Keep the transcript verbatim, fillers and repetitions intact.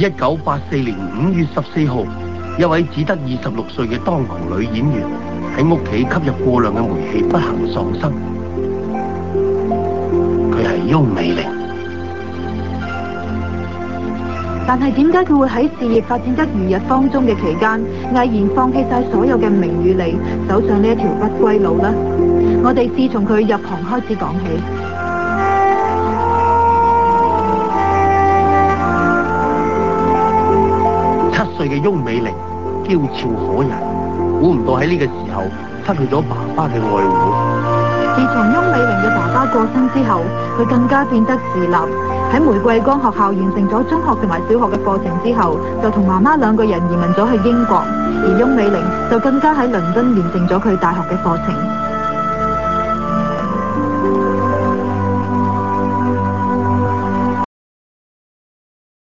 一九八四年五月十四號，一位只得二十六歲嘅當紅女演員喺屋企吸入過量嘅煤氣，不幸喪生。佢係翁美玲。 但係點解佢會喺事業發展得如日方中嘅期間，毅然放棄晒所有嘅名與利，走上呢一條不歸路呢？我哋自從佢入行開始講起。 七歲嘅翁美玲嬌俏可人，估唔到喺呢個時候失去咗爸爸嘅愛護。 自從翁美玲嘅爸爸過身之後，佢更加變得自立。喺玫瑰崗學校完成咗中學同埋小學嘅課程之後，就同媽媽兩個人移民咗去英國，而翁美玲就更加喺倫敦完成咗佢大學嘅課程。